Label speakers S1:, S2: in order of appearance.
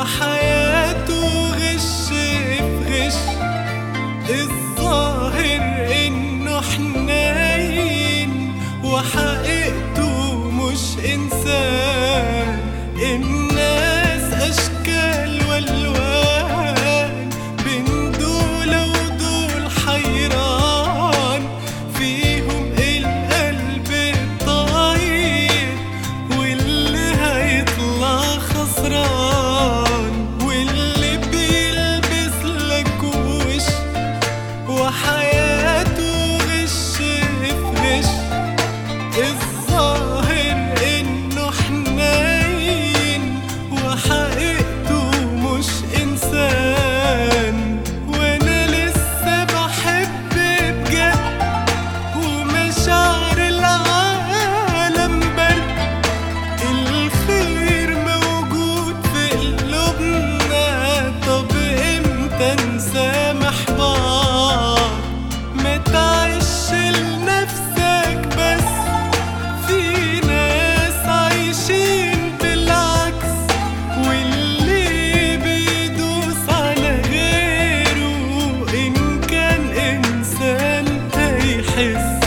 S1: وحياته غش في غش. الظاهر انه حنين وحقيقته مش انسان. الناس اشكال والوان، بين دول ودول حيران. فيهم القلب الطاير واللي هيطلع خسران، واللي بيلبس لك وش وحياته غش في غش. الظاهر انه حنين وحقيقته مش انسان. وانا لسه بحب بجد ومشاعر العالم برد. الخير موجود في قلوبنا، طب امتى نسامح بعض؟ ما تعيش لنفسك بس، في ناس عايشين بالعكس. واللي بيدوس على غيره إن كان إنسان هيحس.